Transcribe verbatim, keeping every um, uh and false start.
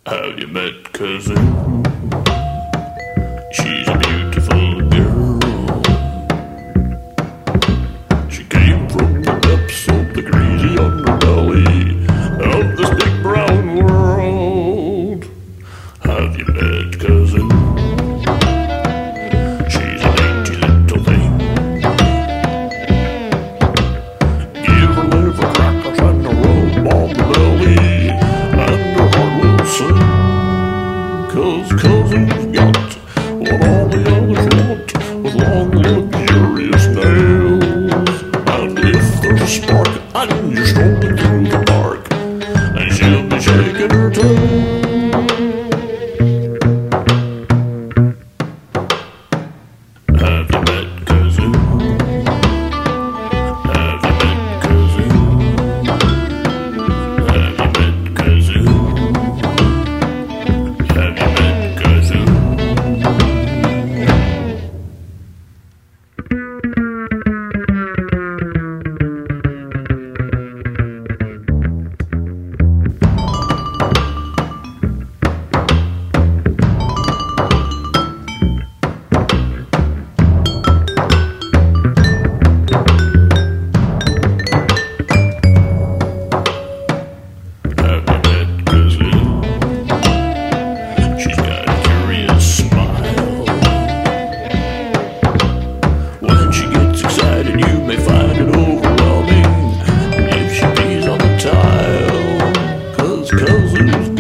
Have you met Cousin? She's a beautiful girl. She came from the depths of the greasy underbelly of this big brown world. Have you met Cousin? She's a dainty little thing. Give her liver crackers and a rub on the belly, and her heart will sing. 'Cause Cousin's got what all the others want, with long luxurious nails. And if there's a spark and you're strolling through the park, and she'll be shaking her tail. Have you met Cousin? Have you met Cousin? Have you met Cousin? Have you met Cousin? Cousins